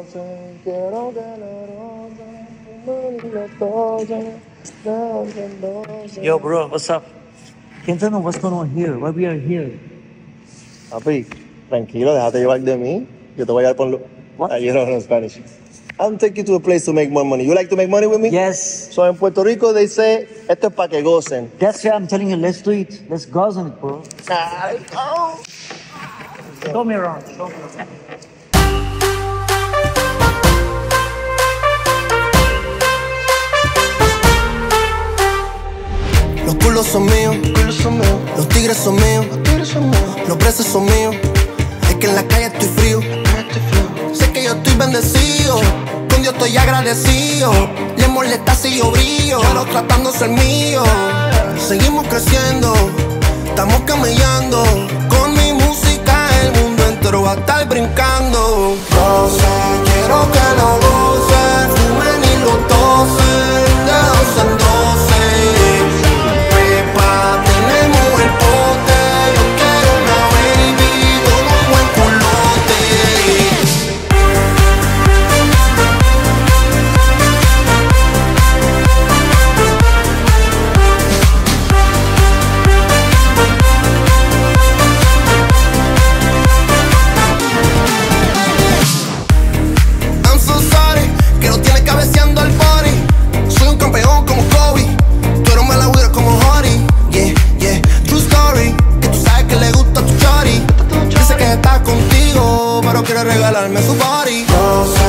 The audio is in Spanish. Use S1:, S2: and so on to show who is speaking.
S1: gocen, quiero que la rocen, y lo toquen,
S2: Yo, bro, what's up? Can't tell me what's going on here. Why we are here?
S1: Papi, tranquilo, déjate llevar de mí. Yo te voy a dar por lo...
S2: What?
S1: You don't know Spanish. I'll take you to a place to make more money. You like to make money with me?
S2: Yes.
S1: So in Puerto Rico, they say, esto es pa' que gocen.
S2: That's why I'm telling you, let's do it. Let's go on it, bro.
S1: Ay, oh.
S2: Show me around. Show me around.
S3: Los culos son míos, los tigres son míos, los presos son míos. Es que en la calle estoy frío. Sé que yo estoy bendecido, con Dios estoy agradecido. Le molesta si yo brillo, pero tratando de ser mío. Seguimos creciendo, estamos camellando. Con mi música el mundo entero va a estar brincando. Goce, quiero que lo gocen, fumen y lo tosen, de 12 en 12. Pepa, tenemos el pote, yo quiero una baby con un buen culote. I'm so sorry, que no tiene cabeceando al body. Soy un campeón como Kobe, tú eres un malagüero como Hori. Yeah, yeah, true story, que tú sabes que le gusta a tu shorty. Dice que está contigo, pero quiere regalarme su body. No sé,